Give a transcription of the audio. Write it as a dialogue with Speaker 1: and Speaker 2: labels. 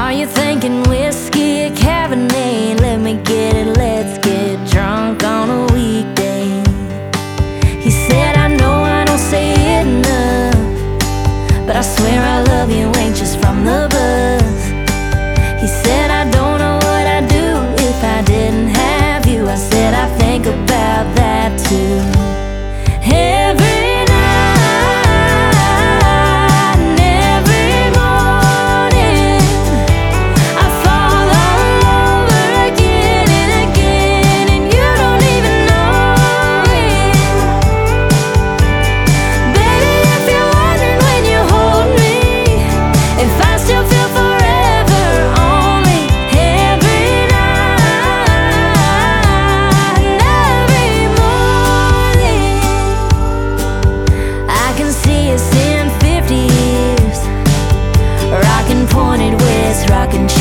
Speaker 1: Are you thinking whiskey or Cabernet? Let me get it, let's get drunk on a weekday. He said, I know I don't say it enough, but I swear I love you ain't just from the buzz. He said, I don't know what I'd do if I didn't have you. I said, I think about that too. Every night and every morning I fall all over again and again, and you don't even know it. Baby, if you're wondering when you hold me, if I still feel forever, only every night and every morning. I can see us in 50 years, rockin' pointed west, rockin'